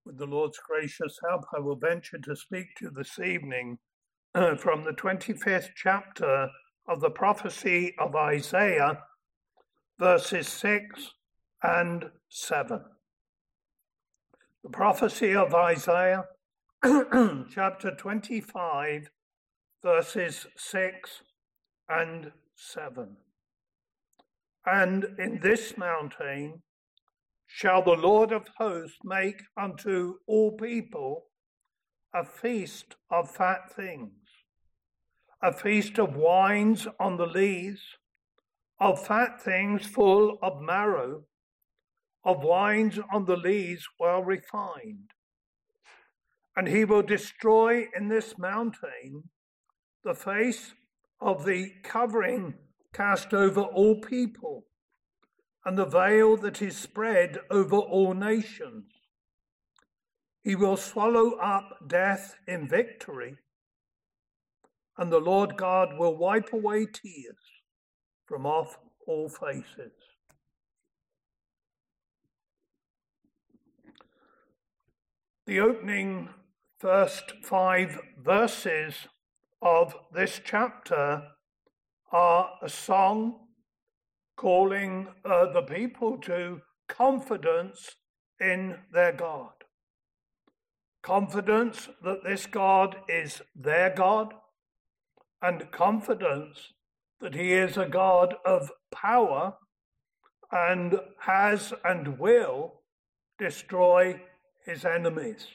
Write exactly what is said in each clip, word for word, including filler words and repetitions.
With the Lord's gracious help, I will venture to speak to you this evening uh, from the twenty-fifth chapter of the prophecy of Isaiah, verses six and seven. The prophecy of Isaiah, chapter twenty-five, verses six and seven. And in this mountain shall the Lord of hosts make unto all people a feast of fat things, a feast of wines on the lees, of fat things full of marrow, of wines on the lees well refined. And he will destroy in this mountain the face of the covering cast over all people, and the veil that is spread over all nations. He will swallow up death in victory, and the Lord God will wipe away tears from off all faces. The opening first five verses of this chapter are a song calling uh, the people to confidence in their God. Confidence that this God is their God, and confidence that he is a God of power and has and will destroy his enemies.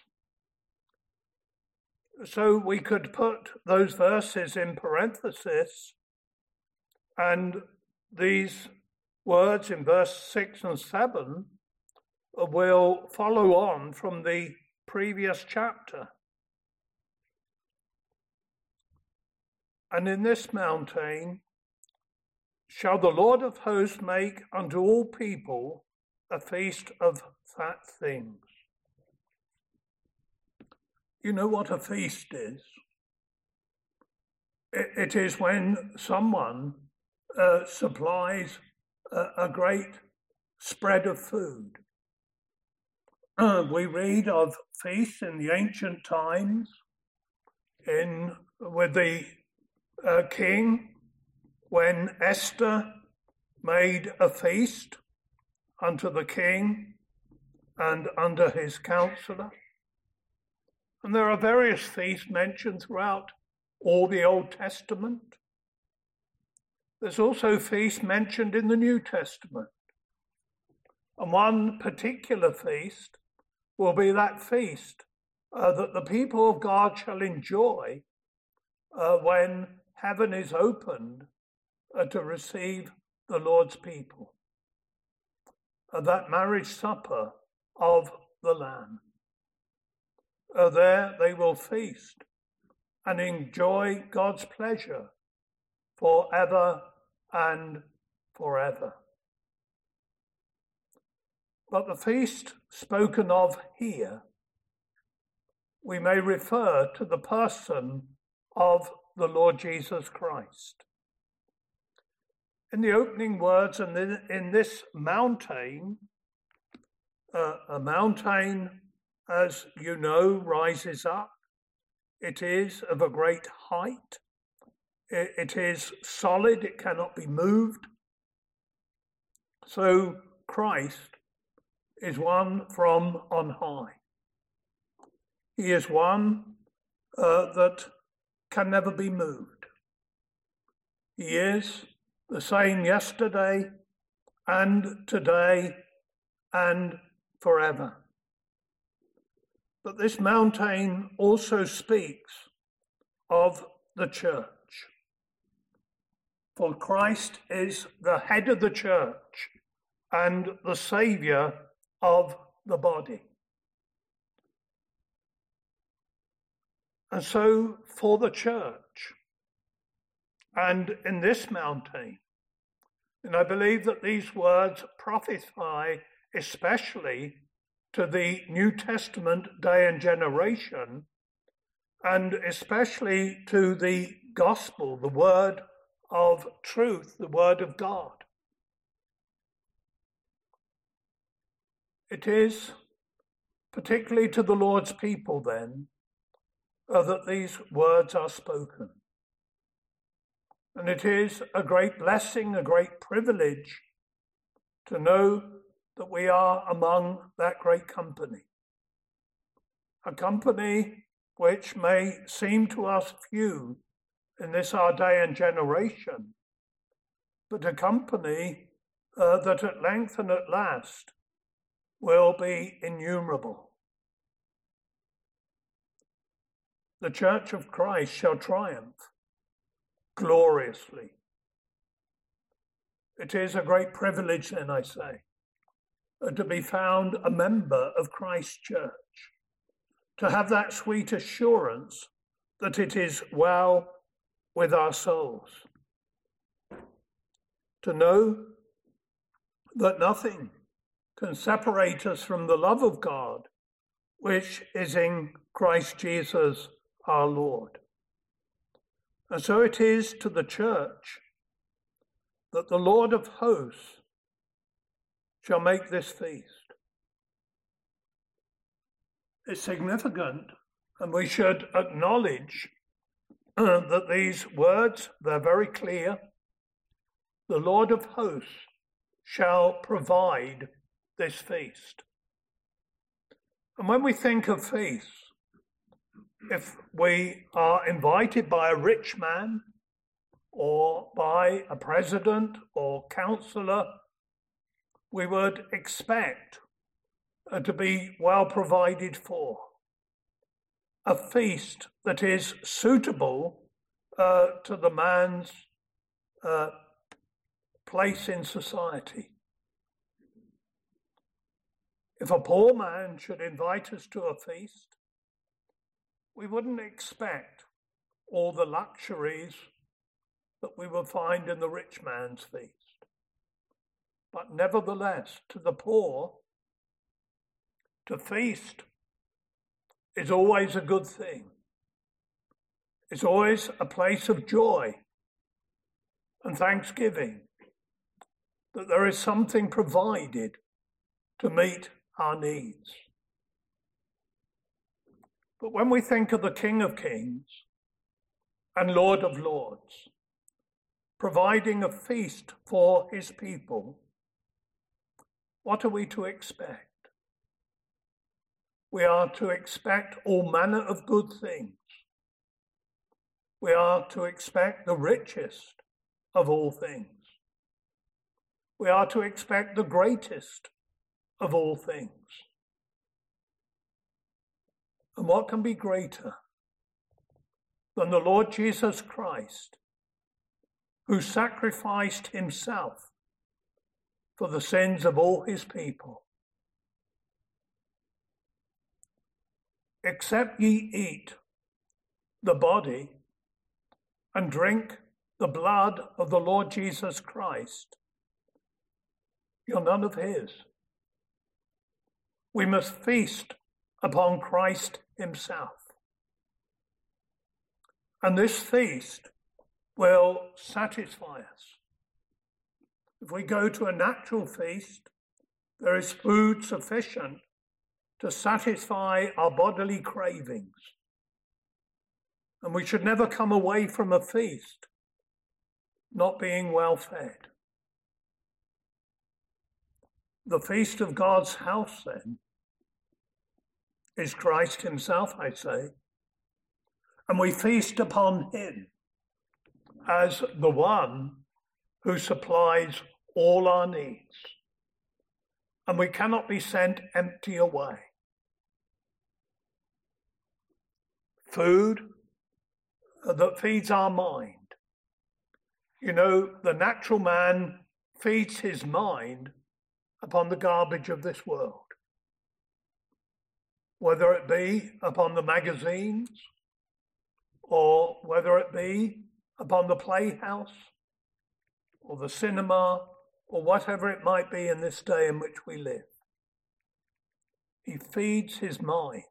So we could put those verses in parenthesis, and these words in verse six and seven will follow on from the previous chapter. And in this mountain shall the Lord of hosts make unto all people a feast of fat things. You know what a feast is? It, it is when someone Uh, supplies a, a great spread of food. Uh, we read of feasts in the ancient times in with the uh, king when Esther made a feast unto the king and under his counselor. And there are various feasts mentioned throughout all the Old Testament. There's also feasts mentioned in the New Testament. And one particular feast will be that feast uh, that the people of God shall enjoy uh, when heaven is opened uh, to receive the Lord's people. Uh, that marriage supper of the Lamb. Uh, there they will feast and enjoy God's pleasure forever and forever. But the feast spoken of here, we may refer to the person of the Lord Jesus Christ. In the opening words, and in this mountain, uh, a mountain, as you know, rises up. It is of a great height. It is solid, it cannot be moved. So Christ is one from on high. He is one uh, that can never be moved. He is the same yesterday and today and forever. But this mountain also speaks of the church. For Christ is the head of the church and the Saviour of the body. And so for the church, and in this mountain, and I believe that these words prophesy especially to the New Testament day and generation, and especially to the gospel, the word of truth, the word of God. It is particularly to the Lord's people then, uh, that these words are spoken. And it is a great blessing, a great privilege to know that we are among that great company. A company which may seem to us few in this our day and generation, but a company uh, that at length and at last will be innumerable. The Church of Christ shall triumph gloriously. It is a great privilege, then, I say, uh, to be found a member of Christ's church, to have that sweet assurance that it is well with our souls, to know that nothing can separate us from the love of God, which is in Christ Jesus our Lord. And so it is to the church that the Lord of hosts shall make this feast. It's significant, and we should acknowledge uh, that these words, they're very clear. The Lord of hosts shall provide this feast. And when we think of feasts, if we are invited by a rich man or by a president or councillor, we would expect uh, to be well provided for. A feast that is suitable uh, to the man's uh, place in society. If a poor man should invite us to a feast, we wouldn't expect all the luxuries that we will find in the rich man's feast. But nevertheless, to the poor, to feast is always a good thing. It's always a place of joy and thanksgiving that there is something provided to meet our needs. But when we think of the King of Kings and Lord of Lords providing a feast for his people, what are we to expect? We are to expect all manner of good things. We are to expect the richest of all things. We are to expect the greatest of all things. And what can be greater than the Lord Jesus Christ, who sacrificed himself for the sins of all his people? Except ye eat the body and drink the blood of the Lord Jesus Christ, you're none of his. We must feast upon Christ himself. And this feast will satisfy us. If we go to a natural feast, there is food sufficient to satisfy our bodily cravings. And we should never come away from a feast not being well fed. The feast of God's house, then, is Christ himself, I say, and we feast upon him as the one who supplies all our needs, and we cannot be sent empty away. Food that feeds our mind. You know, the natural man feeds his mind upon the garbage of this world, whether it be upon the magazines or whether it be upon the playhouse or the cinema or whatever it might be in this day in which we live. He feeds his mind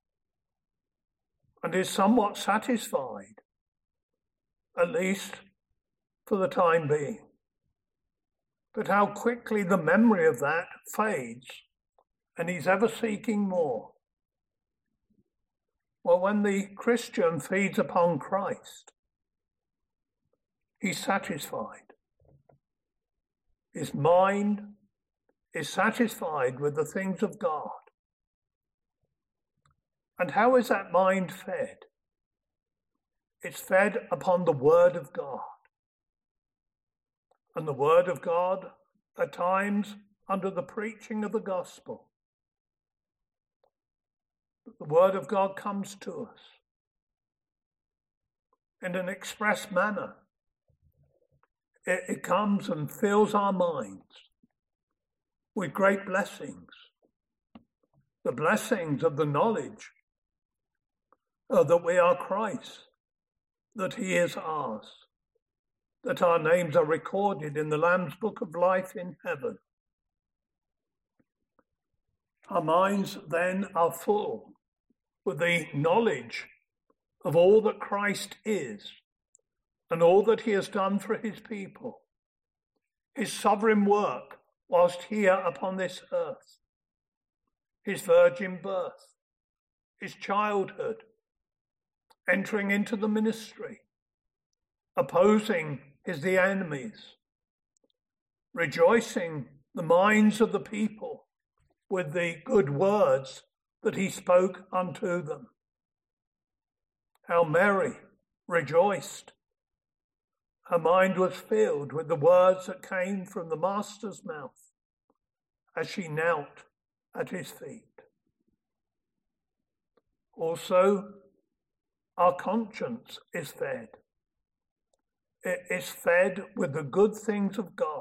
and is somewhat satisfied, at least for the time being. But how quickly the memory of that fades, and he's ever seeking more. Well, when the Christian feeds upon Christ, he's satisfied. His mind is satisfied with the things of God. And how is that mind fed? It's fed upon the Word of God. And the Word of God, at times, under the preaching of the gospel, the Word of God comes to us in an express manner. It, it comes and fills our minds with great blessings. The blessings of the knowledge uh, that we are Christ, that he is ours, that our names are recorded in the Lamb's Book of Life in heaven. Our minds then are full with the knowledge of all that Christ is and all that he has done for his people, his sovereign work whilst here upon this earth, his virgin birth, his childhood, entering into the ministry, opposing his the enemies, rejoicing the minds of the people with the good words that he spoke unto them. How Mary rejoiced. Her mind was filled with the words that came from the Master's mouth as she knelt at his feet. Also, our conscience is fed. It is fed with the good things of God.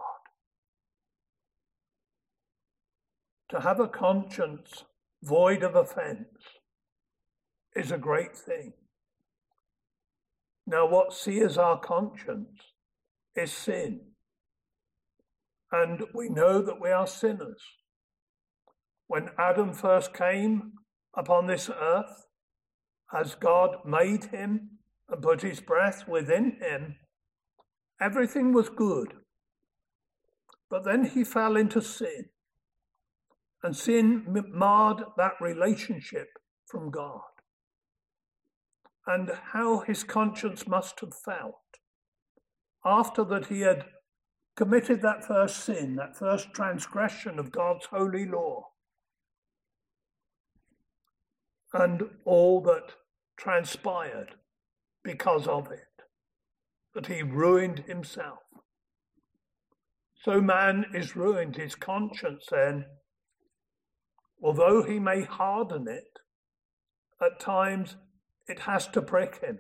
To have a conscience void of offence is a great thing. Now, what sears our conscience is sin. And we know that we are sinners. When Adam first came upon this earth, as God made him and put his breath within him, everything was good. But then he fell into sin. And sin marred that relationship from God. And how his conscience must have felt after that he had committed that first sin, that first transgression of God's holy law, and all that transpired because of it, that he ruined himself. So man is ruined. His conscience then, although he may harden it, at times it has to prick him.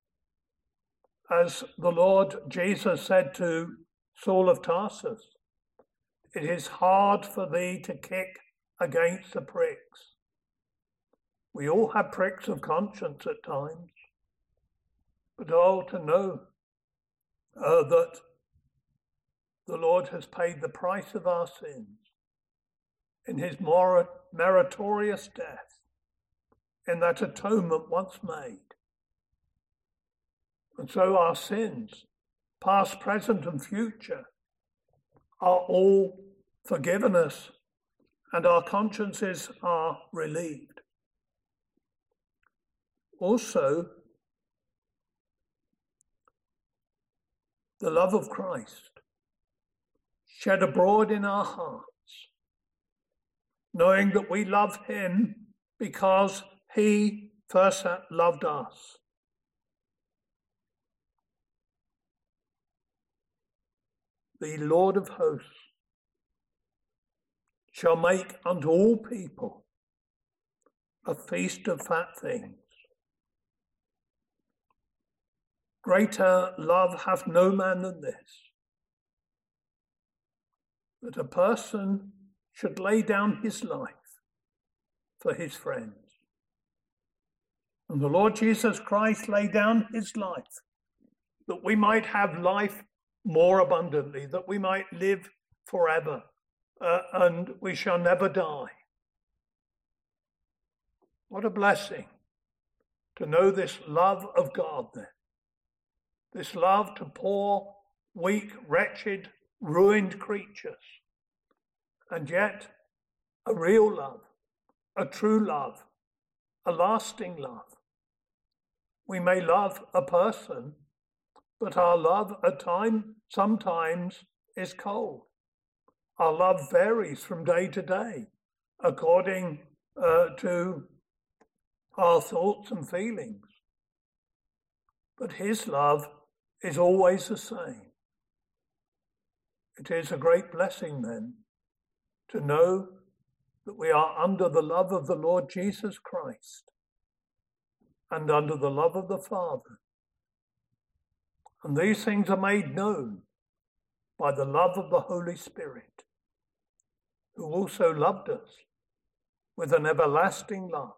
As the Lord Jesus said to Saul of Tarsus, it is hard for thee to kick against the pricks. We all have pricks of conscience at times, but oh, to know uh, that the Lord has paid the price of our sins in his more meritorious death, in that atonement once made. And so our sins, past, present, and future, are all forgiven us, and our consciences are relieved. Also, the love of Christ shed abroad in our hearts, knowing that we love him because he first loved us. The Lord of hosts shall make unto all people a feast of fat things. Greater love hath no man than this, that a person should lay down his life for his friends. And the Lord Jesus Christ laid down his life that we might have life more abundantly, that we might live forever, uh, and we shall never die. What a blessing to know this love of God then. This love to poor, weak, wretched, ruined creatures. And yet a real love, a true love, a lasting love. we may love a person, but our love at times, sometimes is cold. Our love varies from day to day according uh, to our thoughts and feelings. But his love is always the same. It is a great blessing then to know that we are under the love of the Lord Jesus Christ and under the love of the Father. And these things are made known by the love of the Holy Spirit, who also loved us with an everlasting love.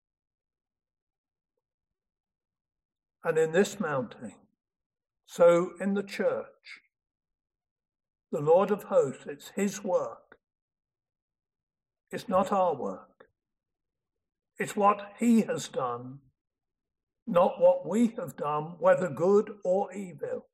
And in this mountain, so in the church, the Lord of hosts, it's his work. It's not our work. It's what he has done, not what we have done, whether good or evil.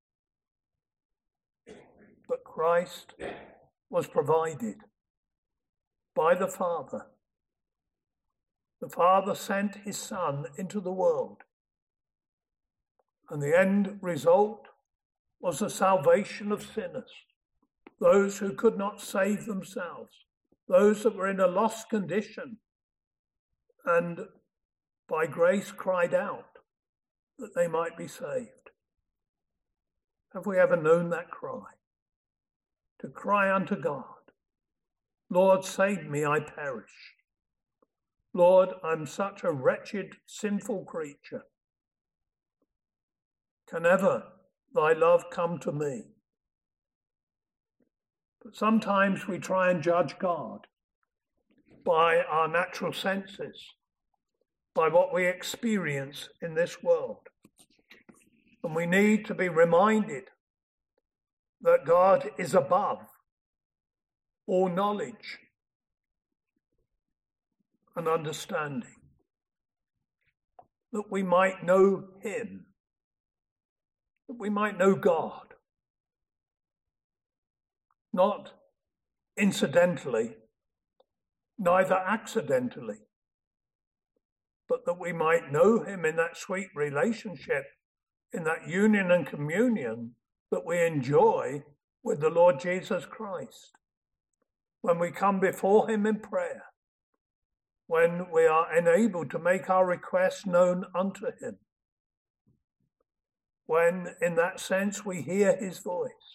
But Christ was provided by the Father. The Father sent his Son into the world. And the end result was the salvation of sinners, those who could not save themselves, those that were in a lost condition, and by grace cried out that they might be saved. Have we ever known that cry? To cry unto God, Lord, save me, I perish. Lord, I'm such a wretched, sinful creature. Can ever thy love come to me? But sometimes we try and judge God by our natural senses, by what we experience in this world. And we need to be reminded that God is above all knowledge and understanding, that we might know him, that we might know God, not incidentally, neither accidentally, but that we might know him in that sweet relationship, in that union and communion that we enjoy with the Lord Jesus Christ. When we come before him in prayer, when we are enabled to make our requests known unto him, when in that sense we hear his voice,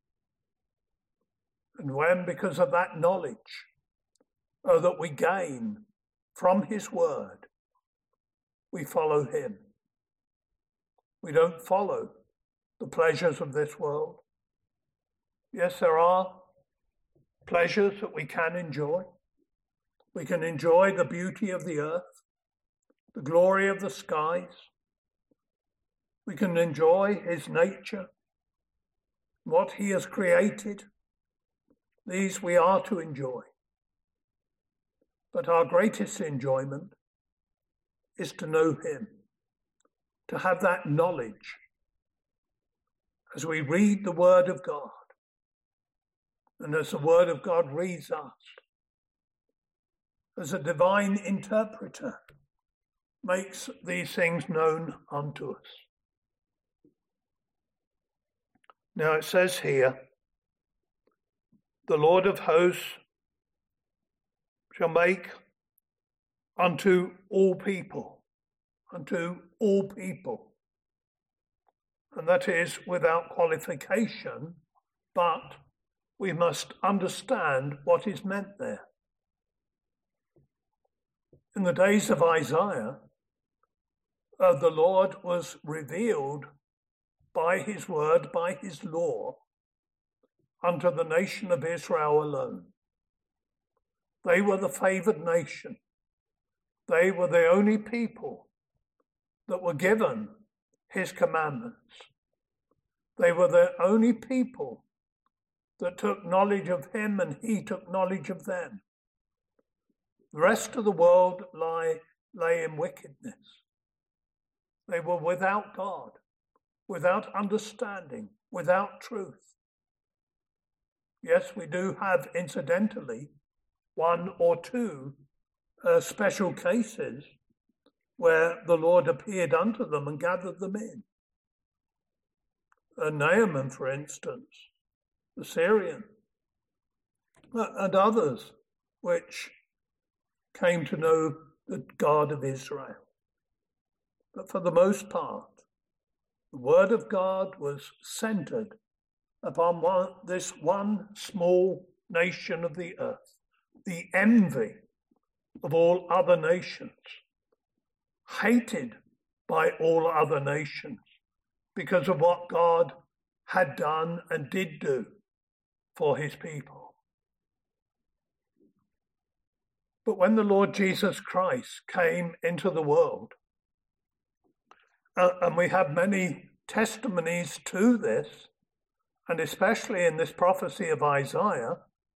and when because of that knowledge uh, that we gain from his word, we follow him. We don't follow the pleasures of this world. Yes, there are pleasures that we can enjoy. We can enjoy the beauty of the earth, the glory of the skies. We can enjoy his nature, what he has created. These we are to enjoy. But our greatest enjoyment is to know him, to have that knowledge as we read the word of God and as the word of God reads us, as a divine interpreter makes these things known unto us. Now it says here, the Lord of hosts shall make unto all people, unto all people. And that is without qualification, but we must understand what is meant there. In the days of Isaiah, uh, the Lord was revealed by his word, by his law, unto the nation of Israel alone. They were the favored nation. They were the only people that were given his commandments. They were the only people that took knowledge of him and he took knowledge of them. The rest of the world lie, lay in wickedness. They were without God, without understanding, without truth. Yes, we do have incidentally one or two uh, special cases where the Lord appeared unto them and gathered them in. And Naaman, for instance, the Syrian, and others which came to know the God of Israel. But for the most part, the word of God was centered upon one, this one small nation of the earth, the envy of all other nations, hated by all other nations because of what God had done and did do for his people. But when the Lord Jesus Christ came into the world, uh, and we have many testimonies to this, and especially in this prophecy of Isaiah,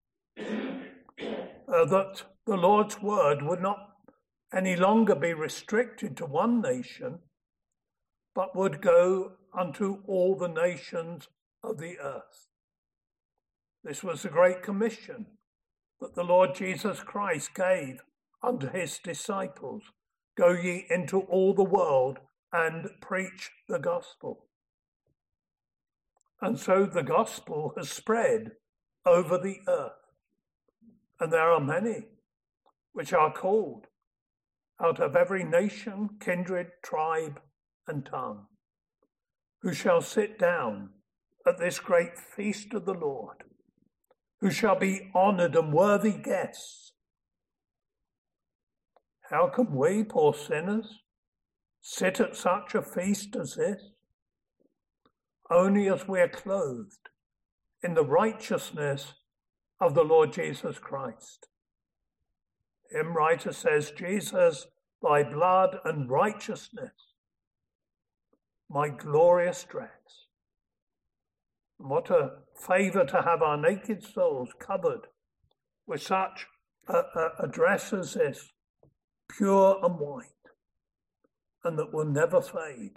uh, that the Lord's word would not any longer be restricted to one nation, but would go unto all the nations of the earth. This was the Great Commission that the Lord Jesus Christ gave unto his disciples. Go ye into all the world and preach the gospel. And so the gospel has spread over the earth. And there are many which are called out of every nation, kindred, tribe, and tongue, who shall sit down at this great feast of the Lord, who shall be honoured and worthy guests. How can we, poor sinners, sit at such a feast as this? Only as we are clothed in the righteousness of the Lord Jesus Christ. Hymn writer says, Jesus, thy blood and righteousness, my glorious dress. And what a favour to have our naked souls covered with such a, a, a dress as this, pure and white, and that will never fade.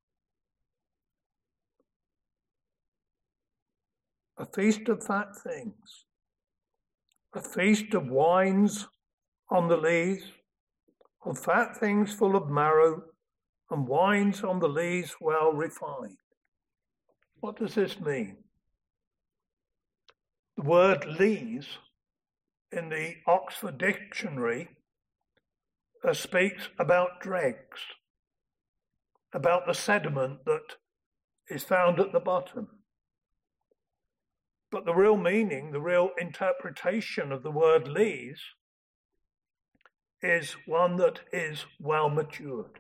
A feast of fat things, a feast of wines on the lees, of fat things full of marrow, and wines on the lees well refined. What does this mean? The word lees in the Oxford Dictionary uh, speaks about dregs, about the sediment that is found at the bottom. But the real meaning, the real interpretation of the word lees is one that is well matured.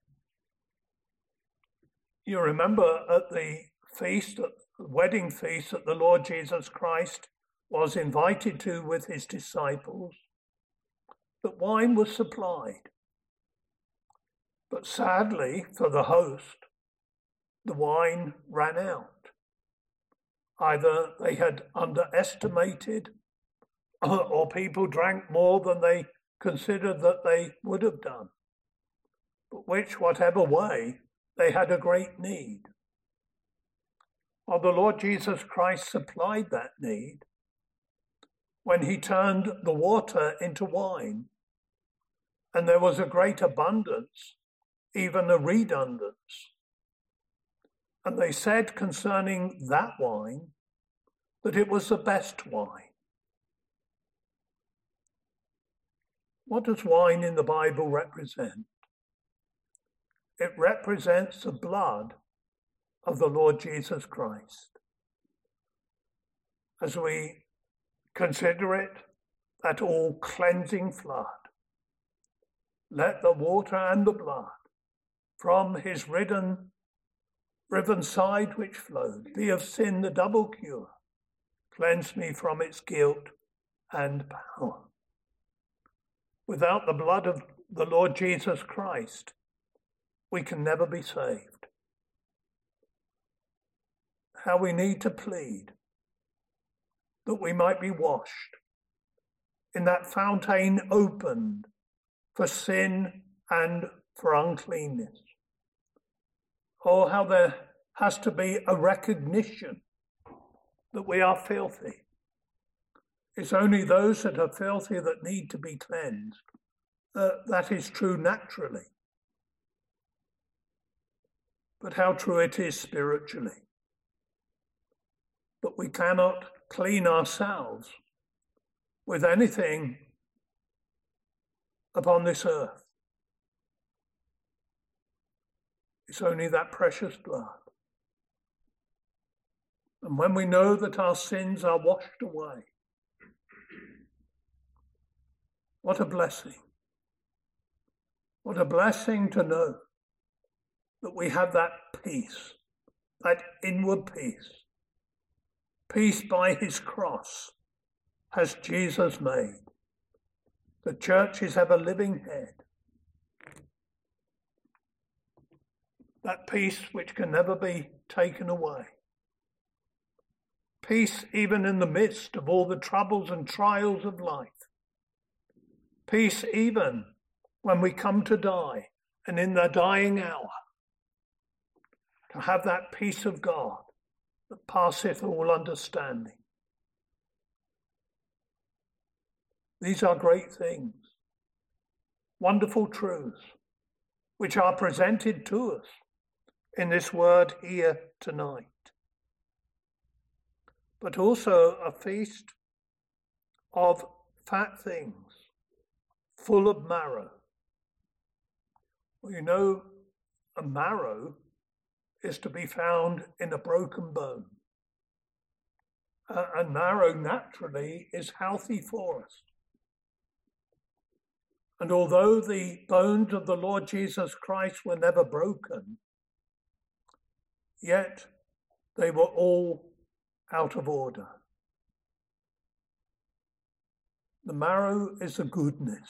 You remember at the feast, at the wedding feast that the Lord Jesus Christ was invited to with his disciples, that wine was supplied. But sadly for the host, the wine ran out. Either they had underestimated, or people drank more than they considered that they would have done. But which, whatever way, they had a great need. Well, the Lord Jesus Christ supplied that need when he turned the water into wine, and there was a great abundance, even a redundance. And they said concerning that wine that it was the best wine. What does wine in the Bible represent? It represents the blood of the Lord Jesus Christ. As we consider it, that all cleansing flood, let the water and the blood from his ridden riven side which flowed be of sin the double cure, cleanse me from its guilt and power. Without the blood of the Lord Jesus Christ, we can never be saved. How we need to plead that we might be washed in that fountain opened for sin and for uncleanness. Oh, how there has to be a recognition that we are filthy. It's only those that are filthy that need to be cleansed. Uh, that is true naturally. but how true it is spiritually. But we cannot clean ourselves with anything upon this earth. It's only that precious blood. And when we know that our sins are washed away, what a blessing. What a blessing to know that we have that peace, that inward peace. Peace by his cross has Jesus made. The church is ever living head. That peace which can never be taken away. Peace even in the midst of all the troubles and trials of life. Peace even when we come to die and in the dying hour. To have that peace of God that passeth all understanding. These are great things, wonderful truths, which are presented to us in this word here tonight. But also a feast of fat things, full of marrow. Well, you know, a marrow is to be found in a broken bone. Uh, and marrow naturally is healthy for us. And although the bones of the Lord Jesus Christ were never broken, yet they were all out of order. The marrow is the goodness.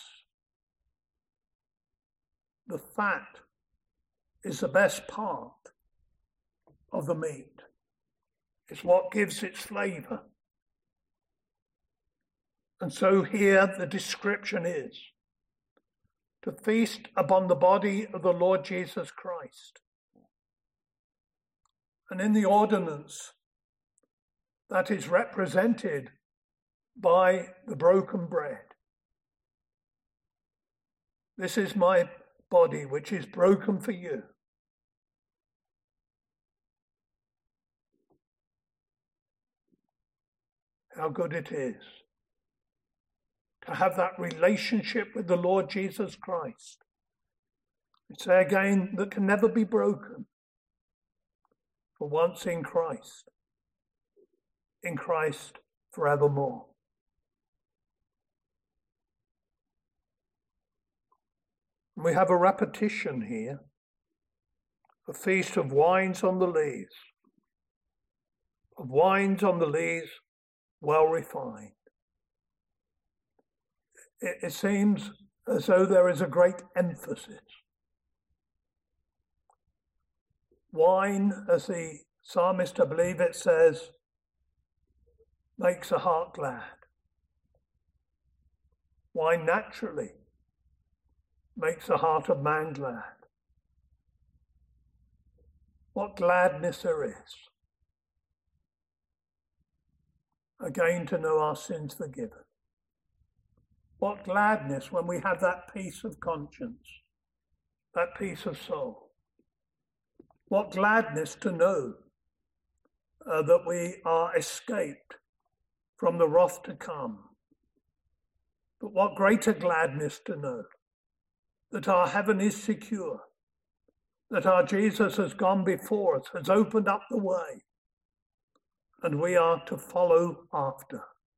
The fat is the best part of the meat. It's what gives its flavour. And so here the description is to feast upon the body of the Lord Jesus Christ. And in the ordinance that is represented by the broken bread. This is my body which is broken for you. How good it is to have that relationship with the Lord Jesus Christ. It's again that can never be broken. For once in Christ, in Christ forevermore. We have a repetition here, a feast of wines on the lees, of wines on the lees well refined. It, it seems as though there is a great emphasis. Wine, as the psalmist, I believe it says, makes the heart glad. Wine naturally makes the heart of man glad. What gladness there is. Again, to know our sins forgiven. What gladness when we have that peace of conscience, that peace of soul. What gladness to know uh, that we are escaped from the wrath to come. But what greater gladness to know that our heaven is secure, that our Jesus has gone before us, has opened up the way, and we are to follow after.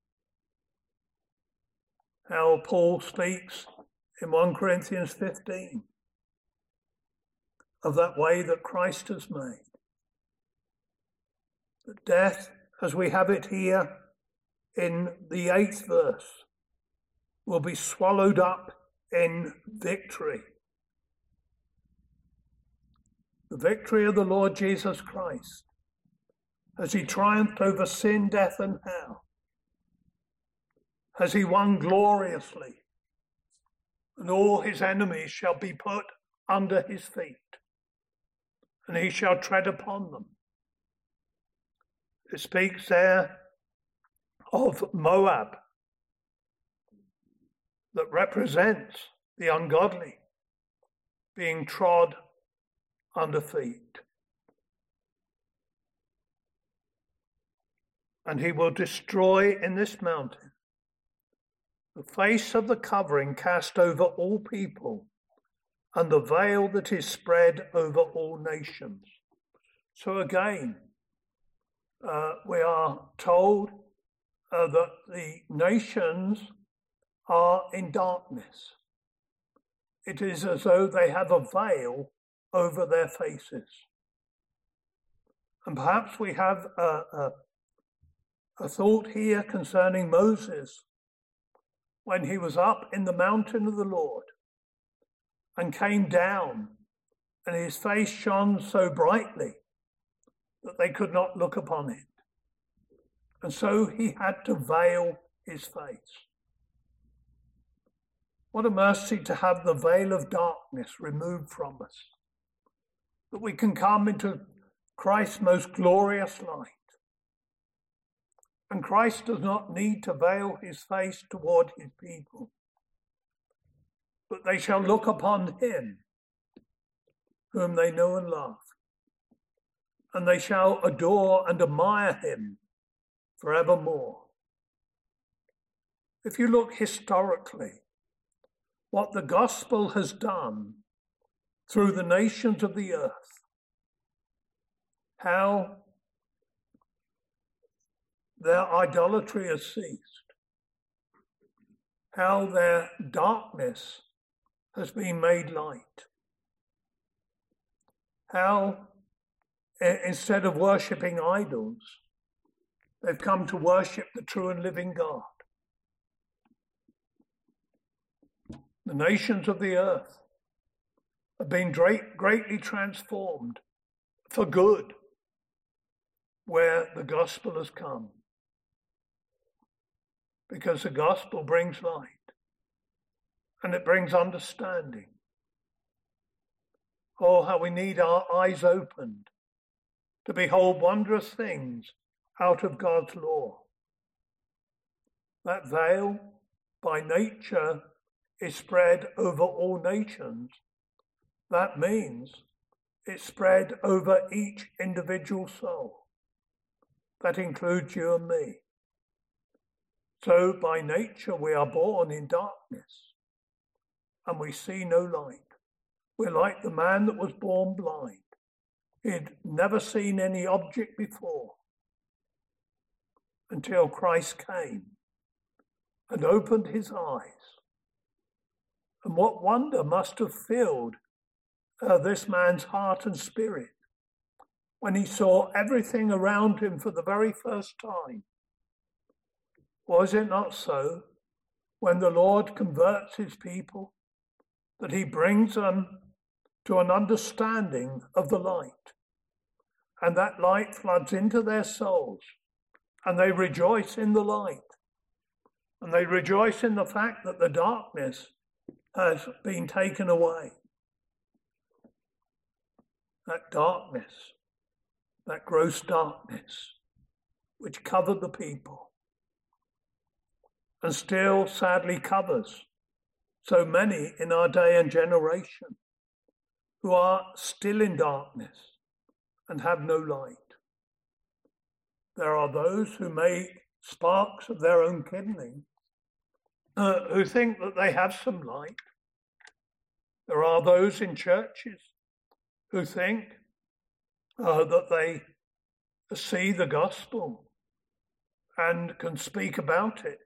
How Paul speaks in First Corinthians fifteen of that way that Christ has made. That death, as we have it here in the eighth verse, will be swallowed up in victory. The victory of the Lord Jesus Christ, as he triumphed over sin, death, and hell, as he won gloriously, and all his enemies shall be put under his feet, and he shall tread upon them. It speaks there of Moab, that represents the ungodly being trod under feet. And he will destroy in this mountain the face of the covering cast over all people, and the veil that is spread over all nations. So again, uh, we are told uh, that the nations are in darkness. It is as though they have a veil over their faces. And perhaps we have a, a, a thought here concerning Moses when he was up in the mountain of the Lord and came down, and his face shone so brightly that they could not look upon it. And so he had to veil his face. What a mercy to have the veil of darkness removed from us, that we can come into Christ's most glorious light. And Christ does not need to veil his face toward his people, but they shall look upon him whom they know and love, and they shall adore and admire him forevermore. If you look historically, what the gospel has done through the nations of the earth, how their idolatry has ceased, how their darkness has been made light, how instead of worshipping idols, they've come to worship the true and living God. The nations of the earth have been great, greatly transformed for good where the gospel has come, because the gospel brings light and it brings understanding. Oh, how we need our eyes opened to behold wondrous things out of God's law. That veil, by nature, is spread over all nations. That means it's spread over each individual soul. That includes you and me. So by nature we are born in darkness and we see no light. We're like the man that was born blind. He'd never seen any object before until Christ came and opened his eyes. And what wonder must have filled uh, this man's heart and spirit when he saw everything around him for the very first time. Was it not so when the Lord converts his people that he brings them to an understanding of the light, and that light floods into their souls, and they rejoice in the light, and they rejoice in the fact that the darkness has been taken away. That darkness, that gross darkness, which covered the people, and still sadly covers so many in our day and generation who are still in darkness and have no light. There are those who make sparks of their own kindling, uh, who think that they have some light. There are those in churches who think uh, that they see the gospel and can speak about it.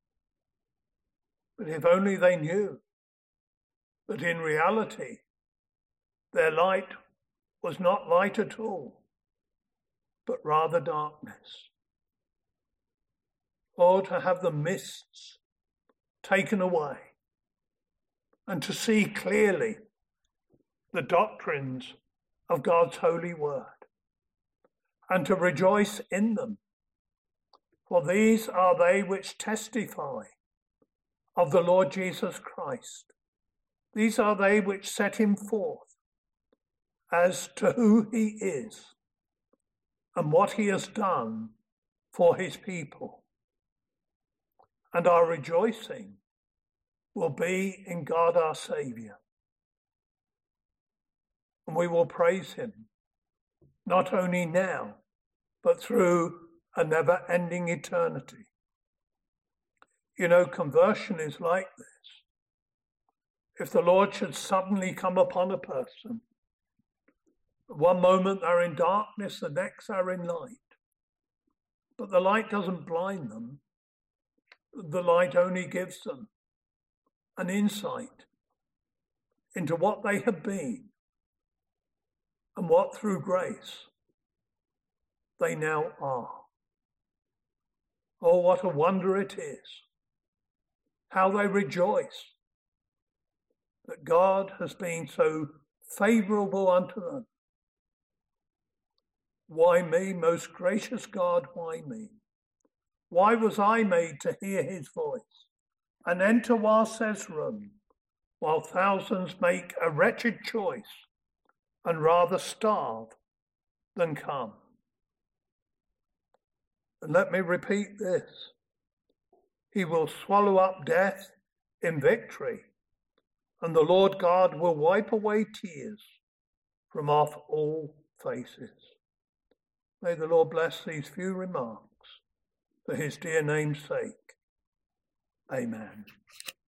But if only they knew that in reality their light was not light at all, but rather darkness. Or to have the mists taken away and to see clearly the doctrines of God's holy word and to rejoice in them. For these are they which testify of the Lord Jesus Christ. These are they which set him forth as to who he is and what he has done for his people. And our rejoicing will be in God our Saviour. And we will praise him, not only now, but through a never-ending eternity. You know, conversion is like this. If the Lord should suddenly come upon a person, one moment they're in darkness, the next they're in light. But the light doesn't blind them. The light only gives them an insight into what they have been and what through grace they now are. Oh, what a wonder it is. How they rejoice that God has been so favorable unto them. Why me, most gracious God, why me? Why was I made to hear his voice and enter Warsez's room, while thousands make a wretched choice and rather starve than come? And let me repeat this. He will swallow up death in victory, and the Lord God will wipe away tears from off all faces. May the Lord bless these few remarks for his dear name's sake. Amen.